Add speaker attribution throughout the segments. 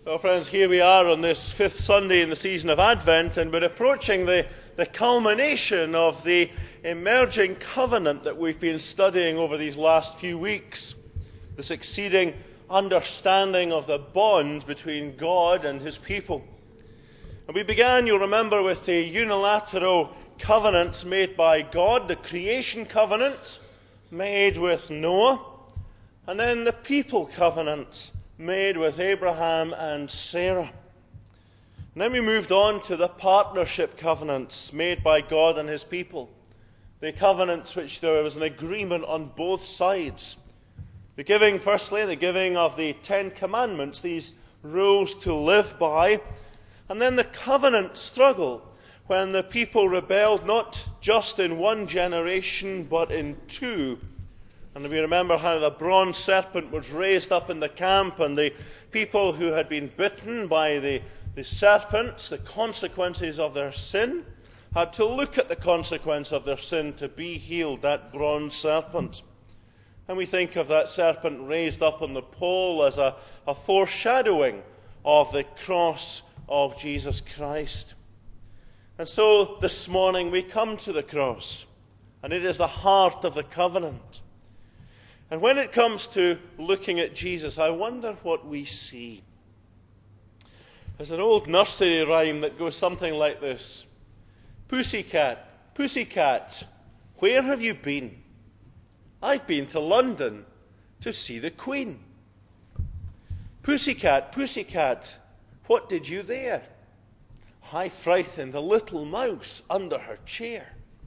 Speaker 1: Well, friends, here we are on this fifth Sunday in the season of Advent, and we're approaching the culmination of the emerging covenant that we've been studying over these last few weeks. The succeeding understanding of the bond between God and his people. And we began, you'll remember, with the unilateral covenants made by God, the creation covenant made with Noah, and then the people covenant made with Abraham and Sarah. And then we moved on to the partnership covenants made by God and his people. The covenants which there was an agreement on both sides. The giving, firstly, the giving of the Ten Commandments, these rules to live by. And then the covenant struggle, when the people rebelled not just in one generation, but in two. And we remember how the bronze serpent was raised up in the camp, and the people who had been bitten by the serpents, the consequences of their sin, had to look at the consequence of their sin to be healed, that bronze serpent. And we think of that serpent raised up on the pole as a foreshadowing of the cross of Jesus Christ. And so this morning we come to the cross, and it is the heart of the covenant. And when it comes to looking at Jesus, I wonder what we see. There's an old nursery rhyme that goes something like this. Pussycat, pussycat, where have you been? I've been to London to see the Queen. Pussycat, pussycat, what did you there? I frightened a little mouse under her chair.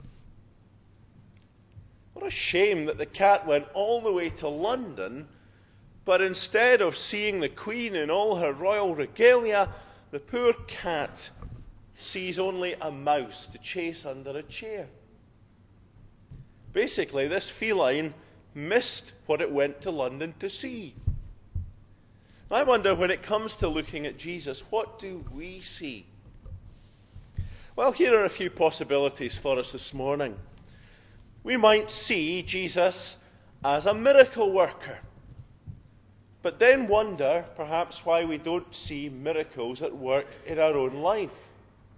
Speaker 1: What a shame that the cat went all the way to London, but instead of seeing the Queen in all her royal regalia, the poor cat sees only a mouse to chase under a chair. Basically, this feline missed what it went to London to see. I wonder, when it comes to looking at Jesus, what do we see? Well, here are a few possibilities for us this morning. We might see Jesus as a miracle worker, but then wonder perhaps why we don't see miracles at work in our own life.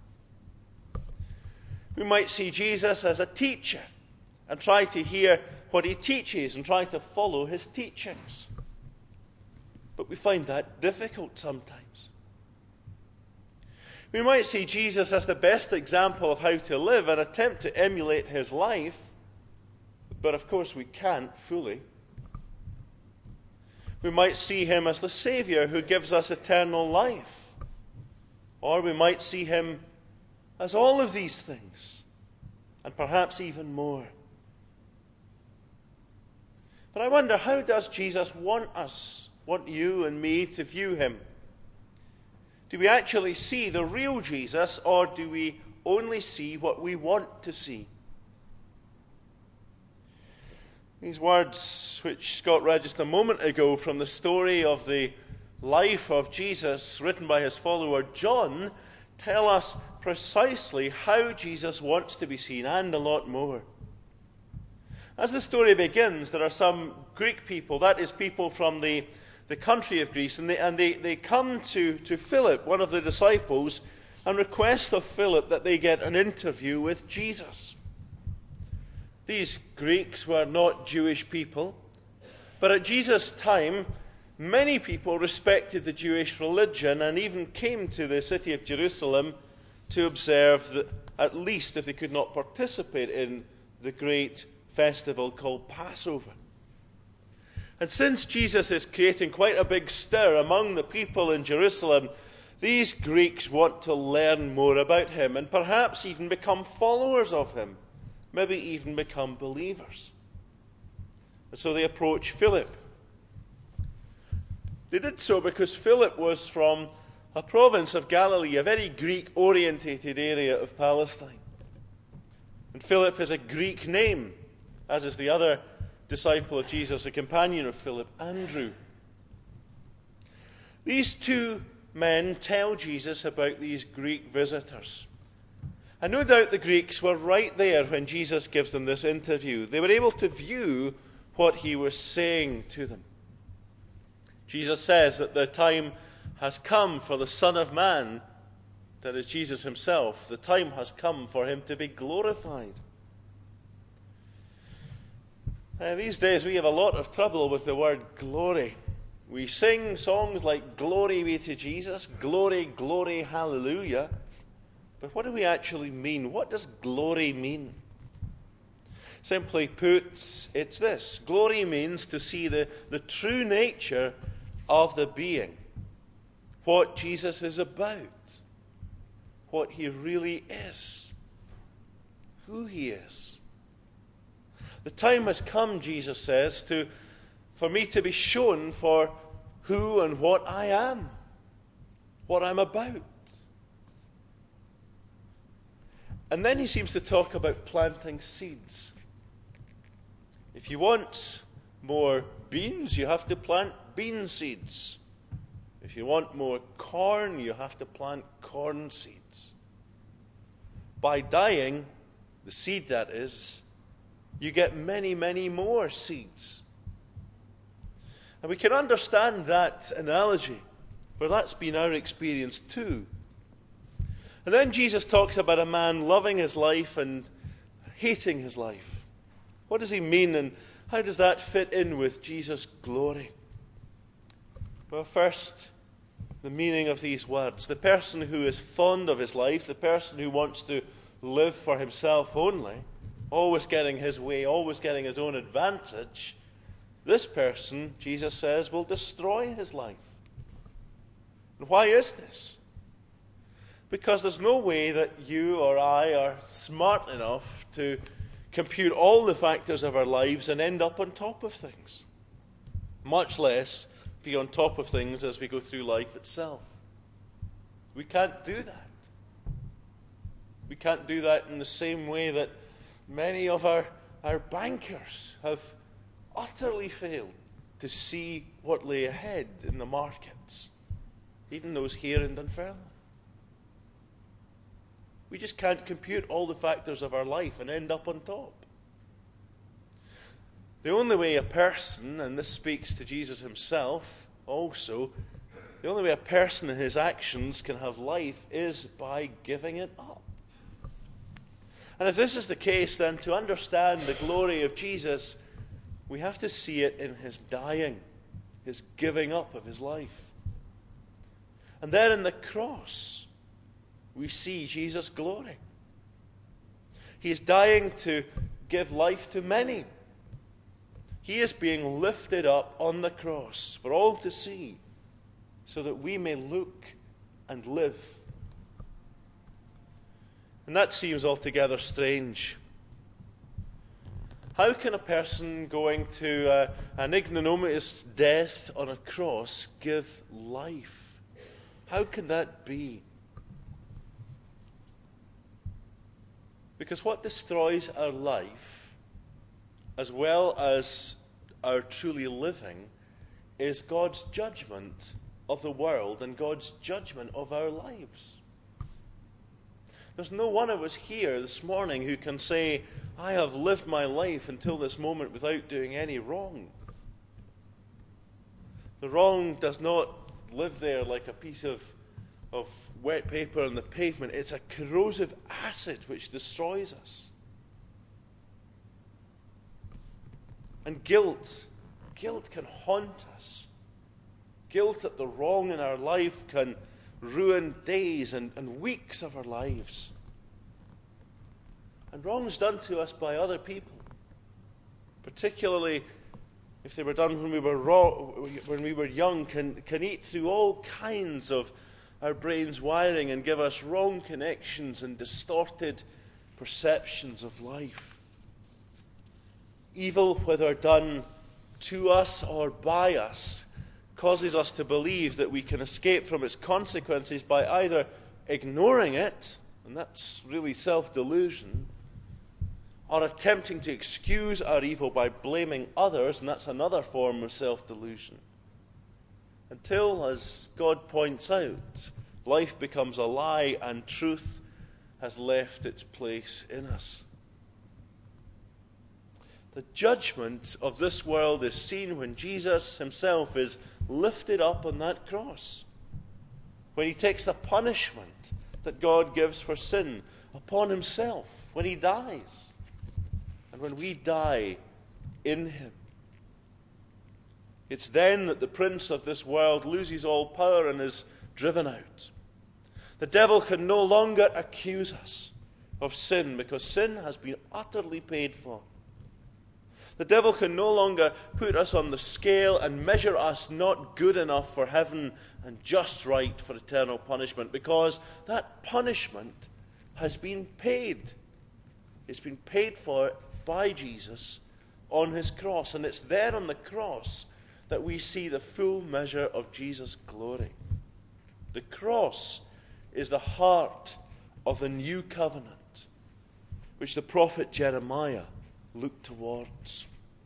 Speaker 1: We might see Jesus as a teacher and try to hear what he teaches and try to follow his teachings. But we find that difficult sometimes. We might see Jesus as the best example of how to live and attempt to emulate his life, but of course we can't fully. We might see him as the Saviour who gives us eternal life. Or we might see him as all of these things, and perhaps even more. But I wonder, how does Jesus want us, want you and me to view him? Do we actually see the real Jesus, or do we only see what we want to see? These words, which Scott read just a moment ago from the story of the life of Jesus written by his follower John, tell us precisely how Jesus wants to be seen, and a lot more. As the story begins, there are some Greek people, that is, people from the country of Greece, and they come to Philip, one of the disciples, and request of Philip that they get an interview with Jesus. These Greeks were not Jewish people, but at Jesus' time, many people respected the Jewish religion and even came to the city of Jerusalem to observe, at least if they could not participate in, the great festival called Passover. And since Jesus is creating quite a big stir among the people in Jerusalem, these Greeks want to learn more about him and perhaps even become followers of him. Maybe even become believers. And so they approach Philip. They did so because Philip was from a province of Galilee, a very Greek-orientated area of Palestine. And Philip is a Greek name, as is the other disciple of Jesus, a companion of Philip, Andrew. These two men tell Jesus about these Greek visitors. And no doubt the Greeks were right there when Jesus gives them this interview. They were able to view what he was saying to them. Jesus says that the time has come for the Son of Man, that is Jesus himself. The time has come for him to be glorified. These days we have a lot of trouble with the word glory. We sing songs like "Glory be to Jesus," "Glory, glory, hallelujah." But what do we actually mean? What does glory mean? Simply put, it's this. Glory means to see the true nature of the being. What Jesus is about. What he really is. Who he is. The time has come, Jesus says, for me to be shown for who and what I am. What I'm about. And then he seems to talk about planting seeds. If you want more beans, you have to plant bean seeds. If you want more corn, you have to plant corn seeds. By dying, the seed that is, you get many, many more seeds. And we can understand that analogy, for that's been our experience too. And then Jesus talks about a man loving his life and hating his life. What does he mean, and how does that fit in with Jesus' glory? Well, first, the meaning of these words. The person who is fond of his life, the person who wants to live for himself only, always getting his way, always getting his own advantage, this person, Jesus says, will destroy his life. And why is this? Because there's no way that you or I are smart enough to compute all the factors of our lives and end up on top of things. Much less be on top of things as we go through life itself. We can't do that. We can't do that in the same way that many of our bankers have utterly failed to see what lay ahead in the markets, even those here in Dunfermline. We just can't compute all the factors of our life and end up on top. The only way a person, and this speaks to Jesus himself also, the only way a person and his actions can have life is by giving it up. And if this is the case, then to understand the glory of Jesus, we have to see it in his dying, his giving up of his life. And then in the cross, we see Jesus' glory. He is dying to give life to many. He is being lifted up on the cross for all to see, so that we may look and live. And that seems altogether strange. How can a person going to an ignominious death on a cross give life? How can that be? Because what destroys our life, as well as our truly living, is God's judgment of the world and God's judgment of our lives. There's no one of us here this morning who can say, I have lived my life until this moment without doing any wrong. The wrong does not live there like a piece of wet paper on the pavement. It's a corrosive acid which destroys us. And guilt can haunt us. Guilt at the wrong in our life can ruin days and weeks of our lives. And wrongs done to us by other people, particularly if they were done when we were young, can eat through all kinds of our brain's wiring and give us wrong connections and distorted perceptions of life. Evil, whether done to us or by us, causes us to believe that we can escape from its consequences by either ignoring it, and that's really self-delusion, or attempting to excuse our evil by blaming others, and that's another form of self-delusion. Until, as God points out, life becomes a lie and truth has left its place in us. The judgment of this world is seen when Jesus himself is lifted up on that cross. when he takes the punishment that God gives for sin upon himself, when he dies, and when we die in him. It's then that the prince of this world loses all power and is driven out. The devil can no longer accuse us of sin because sin has been utterly paid for. The devil can no longer put us on the scale and measure us not good enough for heaven and just right for eternal punishment, because that punishment has been paid. It's been paid for by Jesus on his cross, and it's there on the cross that we see the full measure of Jesus' glory. The cross is the heart of the new covenant, which the prophet Jeremiah looked towards.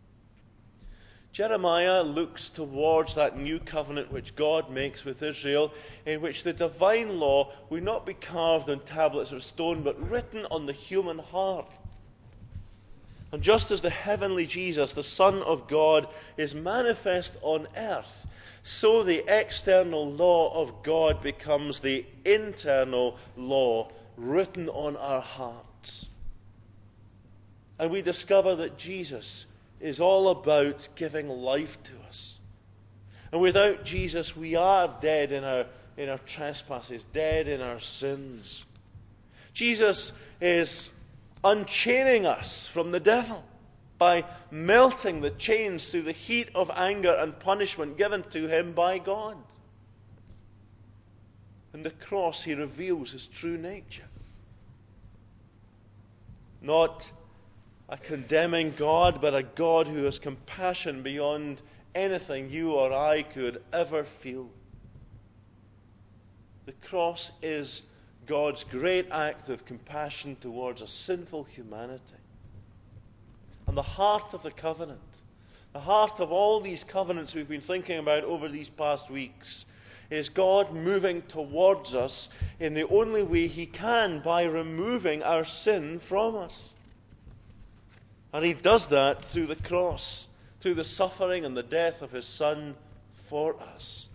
Speaker 1: Jeremiah looks towards that new covenant which God makes with Israel, in which the divine law will not be carved on tablets of stone, but written on the human heart. And just as the heavenly Jesus, the Son of God, is manifest on earth, so the external law of God becomes the internal law written on our hearts. And we discover that Jesus is all about giving life to us. And without Jesus, we are dead in our trespasses, dead in our sins. Jesus is unchaining us from the devil by melting the chains through the heat of anger and punishment given to him by God. In the cross, he reveals his true nature. Not a condemning God, but a God who has compassion beyond anything you or I could ever feel. The cross is God's great act of compassion towards a sinful humanity. And the heart of the covenant, the heart of all these covenants we've been thinking about over these past weeks, is God moving towards us in the only way he can, by removing our sin from us. And he does that through the cross, through the suffering and the death of his Son for us.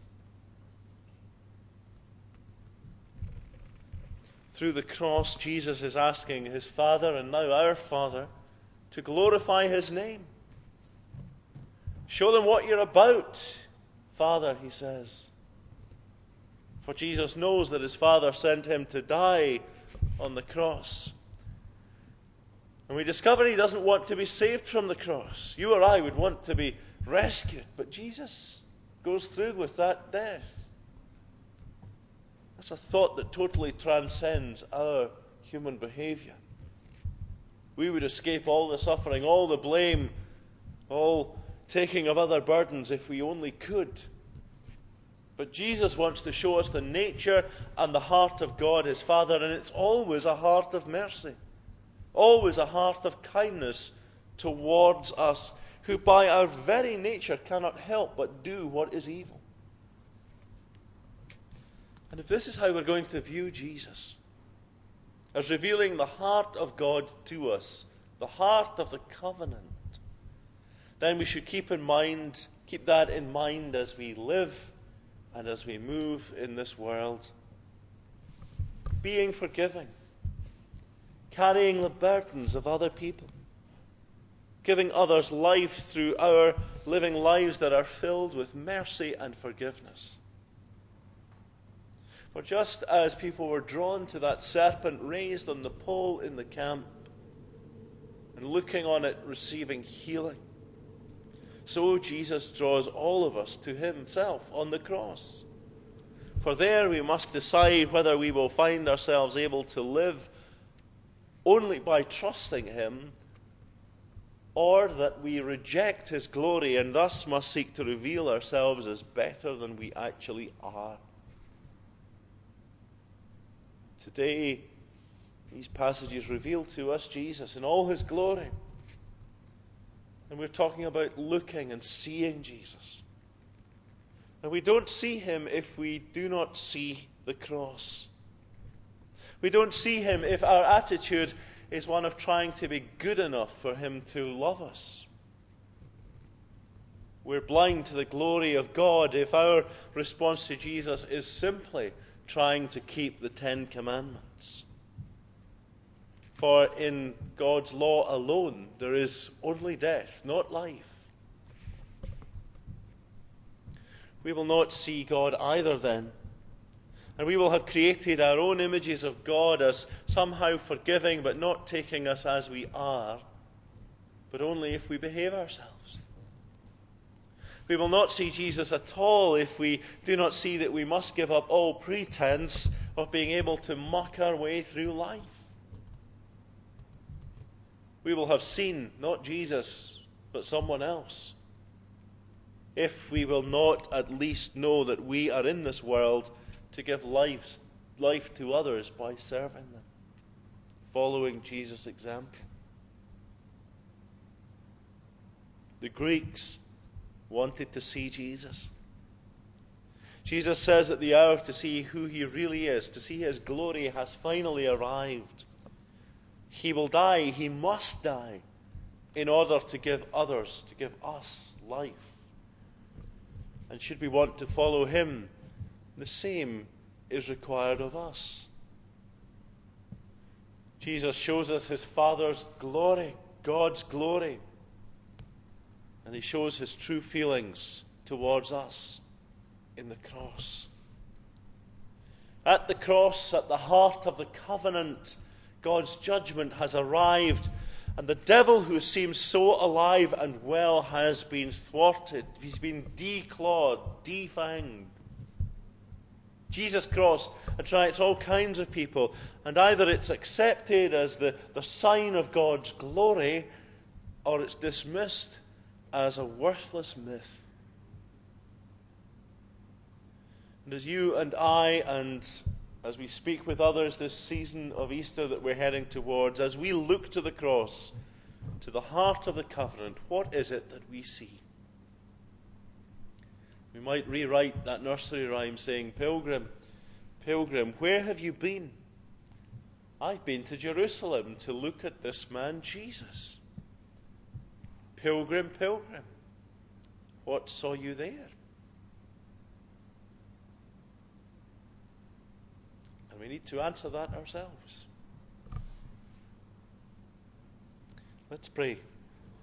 Speaker 1: Through the cross, Jesus is asking his Father, and now our Father, to glorify his name. Show them what you're about, Father, he says. For Jesus knows that his Father sent him to die on the cross. And we discover he doesn't want to be saved from the cross. You or I would want to be rescued, but Jesus goes through with that death. That's a thought that totally transcends our human behavior. We would escape all the suffering, all the blame, all taking of other burdens if we only could. But Jesus wants to show us the nature and the heart of God, his Father, and it's always a heart of mercy. Always a heart of kindness towards us, who by our very nature cannot help but do what is evil. And if this is how we're going to view Jesus, as revealing the heart of God to us, the heart of the covenant, then we should keep that in mind as we live and as we move in this world. Being forgiving, carrying the burdens of other people, giving others life through our living lives that are filled with mercy and forgiveness. For just as people were drawn to that serpent raised on the pole in the camp and looking on it receiving healing, so Jesus draws all of us to himself on the cross. For there we must decide whether we will find ourselves able to live only by trusting him, or that we reject his glory and thus must seek to reveal ourselves as better than we actually are. Today, these passages reveal to us Jesus in all his glory. And we're talking about looking and seeing Jesus. And we don't see him if we do not see the cross. We don't see him if our attitude is one of trying to be good enough for him to love us. We're blind to the glory of God if our response to Jesus is simply trying to keep the 10 Commandments. For in God's law alone, there is only death, not life. We will not see God either then. And we will have created our own images of God as somehow forgiving, but not taking us as we are, but only if we behave ourselves. We will not see Jesus at all if we do not see that we must give up all pretense of being able to muck our way through life. We will have seen not Jesus, but someone else, if we will not at least know that we are in this world to give life to others by serving them, following Jesus' example. The Greeks wanted to see Jesus. Jesus says that the hour to see who he really is, to see his glory, has finally arrived. He will die, he must die, in order to give others, to give us life. And should we want to follow him, the same is required of us. Jesus shows us his Father's glory, God's glory. And he shows his true feelings towards us in the cross. At the cross, at the heart of the covenant, God's judgment has arrived, and the devil, who seems so alive and well, has been thwarted. He's been declawed, defanged. Jesus' cross attracts all kinds of people, and either it's accepted as the sign of God's glory, or it's dismissed as a worthless myth. And as you and I, and as we speak with others this season of Easter that we're heading towards, as we look to the cross, to the heart of the covenant, what is it that we see? We might rewrite that nursery rhyme saying, "Pilgrim, pilgrim, where have you been?" "I've been to Jerusalem to look at this man Jesus." "Pilgrim, pilgrim, what saw you there?" And we need to answer that ourselves. Let's pray.